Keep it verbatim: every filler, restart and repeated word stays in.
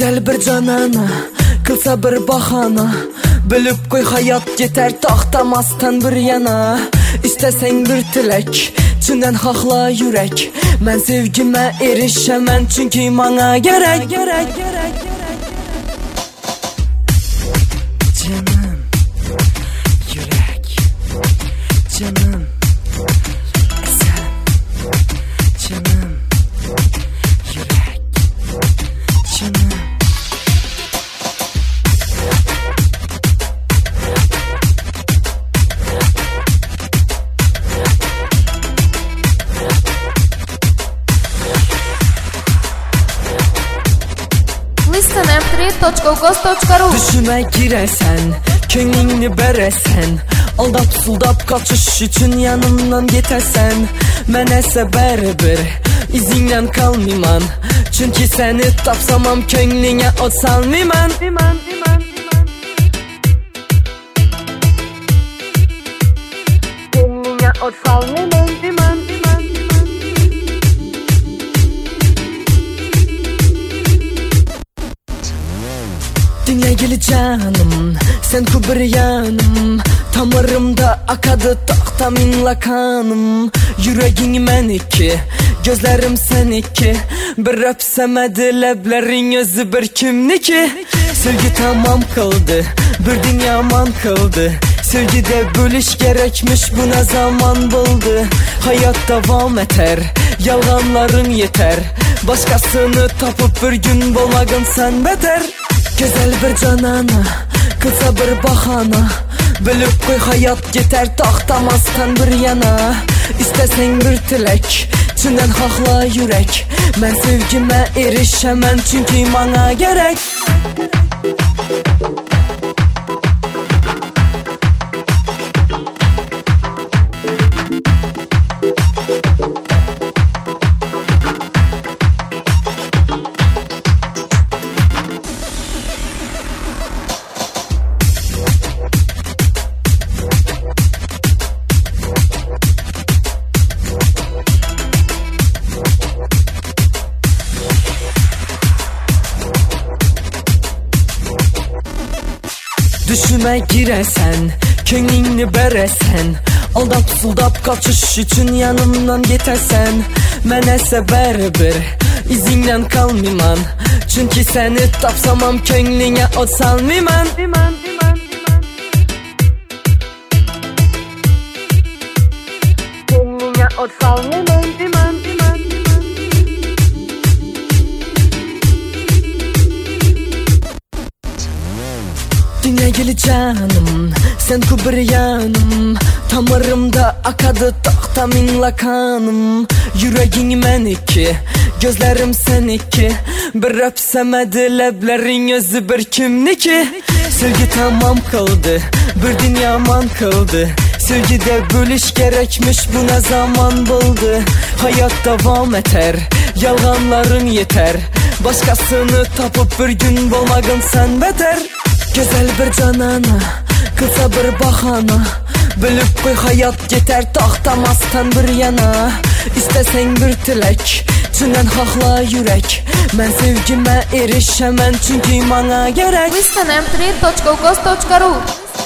Güzel bir canana, kılsa bir bahana. Bilip koy hayat yeter taxtamastan bir yana. İstesen bir tilek, çinden hakla yürek. Ben sevgime erişemem çünkü bana gerek. Gerek, gerek, gerek. Canım, yürek, canım, sen, canım, yürek, canım. listen m three точка ghost точка ru Düşüme giresen, könlünü beresen. Aldap suldap kaçış için yanımdan geçesen. Ben ise berber, izinle kalmayman. Çünkü seni tapsamam könlüne ot salmayman. Könlüne ot salmayman. Dinle gel canım, sen kubur yanım. Damarımda akadı tahtaminla kanım. Yüreğin meniki, gözlerim seniki. Bir öpsemedi leblerin özü bir kimniki. Sevgi tamam kıldı, bir dünya man kıldı. Sevgide bölüş gerekmiş, bu ne zaman buldu. Hayat devam eter, yalanların yeter. Başkasını tapıp bir gün bulmagın sen beter. Güzel bir canana, kısa bir bahana. Bilip koy hayat yeter taxtamastan bir yana. İstesen bir tilek, çinden hakla yürek. Ben sevgime erişemem çünkü bana gerek. Düşüme giresen, könlünü beresen. Aldap suldap kaçış için yanımdan geçesen. Ben ise berber, izinle kalmayman. Çünkü seni tapsamam könlüne ot salmayman. Könlüne ot salmayman. Dinle gel canım, sen kubur yanım. Damarımda akadı tahtaminla kanım. Yüreğin meniki, gözlerim seniki. Bir öpsemedi leblerin özü bir kimniki. Sevgi tamam kıldı, bir dünya man kıldı. Sevgide bölüş gerekmiş, bu ne zaman buldu. Hayat devam eter, yalanların yeter. Başkasını tapıp bir gün bulmagın sen beter. Güzel bir canana, kısa bir bahana. Bilip koy hayat yeter taxtamastan bir yana. İstesen bir tilek, çinden hakla yürek. Ben sevgime erişemem çünkü bana gerek. listen m three точка ghost точка ru